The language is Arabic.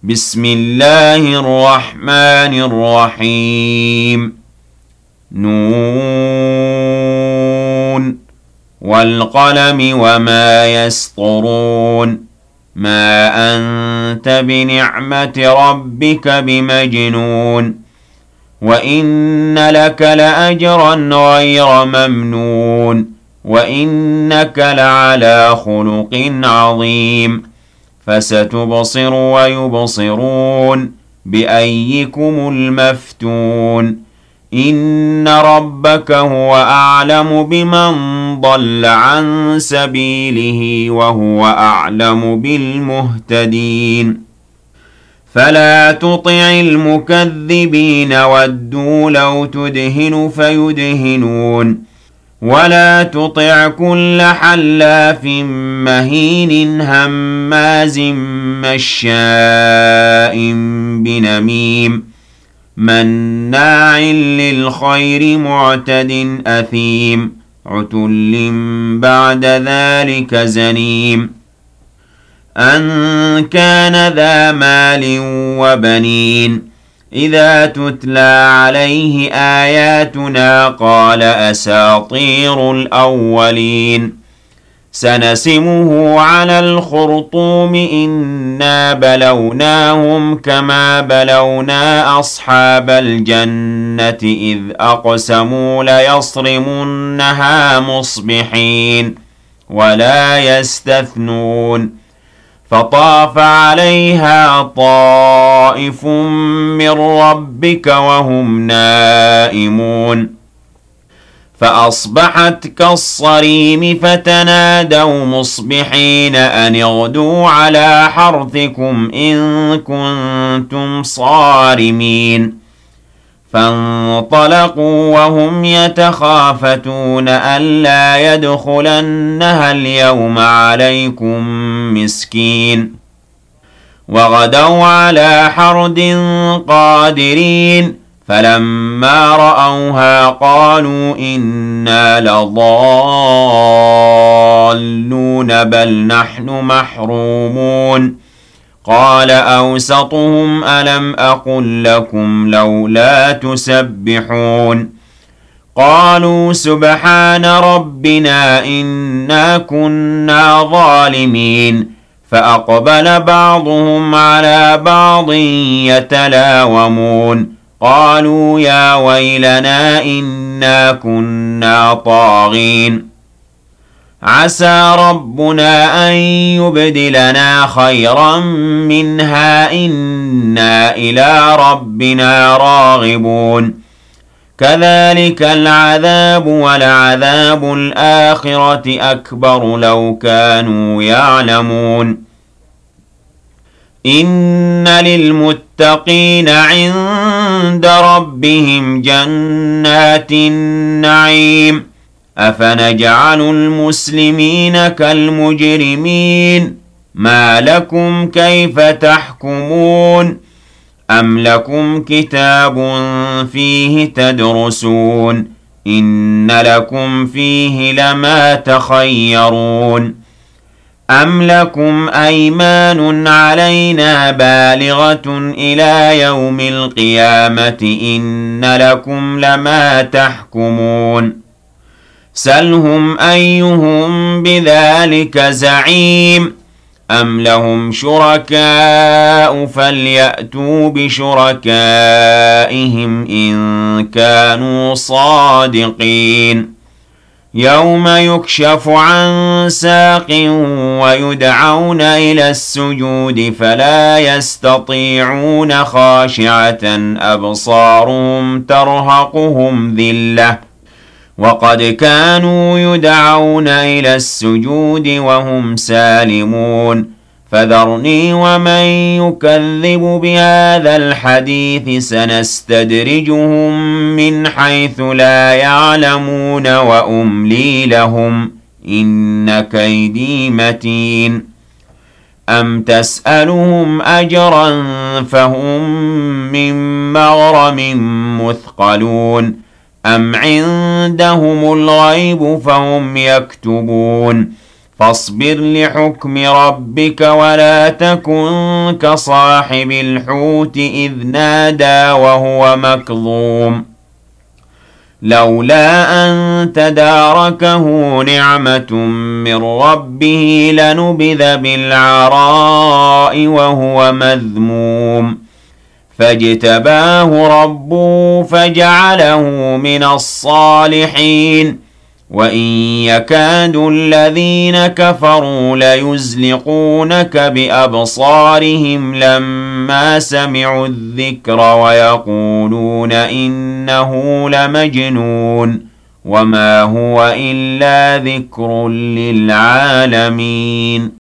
بسم الله الرحمن الرحيم نون والقلم وما يسطرون ما أنت بنعمة ربك بمجنون وإن لك لأجرا غير ممنون وإنك لعلى خلق عظيم فستبصر ويبصرون بأيكم المفتون إن ربك هو أعلم بمن ضل عن سبيله وهو أعلم بالمهتدين فلا تطع المكذبين ودوا لو تدهن فيدهنون ولا تطع كل حلاف مهين هماز مشاء بنميم مناع للخير معتد أثيم عتل بعد ذلك زنيم أن كان ذا مال وبنين إذا تتلى عليه آياتنا قال أساطير الأولين سنسمه على الخرطوم إنا بلوناهم كما بلونا أصحاب الجنة إذ أقسموا ليصرمنها مصبحين ولا يستثنون فطاف عليها طائف من ربك وهم نائمون فأصبحت كالصريم فتنادوا مصبحين أن اغدوا على حرثكم إن كنتم صارمين فانطلقوا وهم يتخافتون ألا يدخلنها اليوم عليكم مسكين وغدوا على حرد قادرين فلما رأوها قالوا إنا لضالون بل نحن محرومون قال أوسطهم ألم أقل لكم لولا تسبحون قالوا سبحان ربنا إنا كنا ظالمين فأقبل بعضهم على بعض يتلاومون قالوا يا ويلنا إنا كنا طاغين عسى ربنا أن يبدلنا خيرا منها إنا إلى ربنا راغبون كذلك العذاب ولعذاب الآخرة أكبر لو كانوا يعلمون إن للمتقين عند ربهم جنات النعيم أفنجعل المسلمين كالمجرمين ما لكم كيف تحكمون أم لكم كتاب فيه تدرسون إن لكم فيه لما تخيرون أم لكم أيمان علينا بالغة إلى يوم القيامة إن لكم لما تحكمون سلهم أيهم بذلك زعيم أم لهم شركاء فليأتوا بشركائهم إن كانوا صادقين يوم يكشف عن ساق ويدعون إلى السجود فلا يستطيعون خاشعة أبصارهم ترهقهم ذلة وقد كانوا يدعون إلى السجود وهم سالمون فذرني ومن يكذب بهذا الحديث سنستدرجهم من حيث لا يعلمون وأملي لهم إن كيدي متين أم تسألهم أجرا فهم من مغرم مثقلون أم عندهم الغيب فهم يكتبون فاصبر لحكم ربك ولا تكن كصاحب الحوت إذ نادى وهو مكظوم لولا أن تداركه نعمة من ربه لنبذ بالعراء وهو مذموم فاجتباه ربه فجعله من الصالحين وإن يكاد الذين كفروا ليزلقونك بأبصارهم لما سمعوا الذكر ويقولون إنه لمجنون وما هو إلا ذكر للعالمين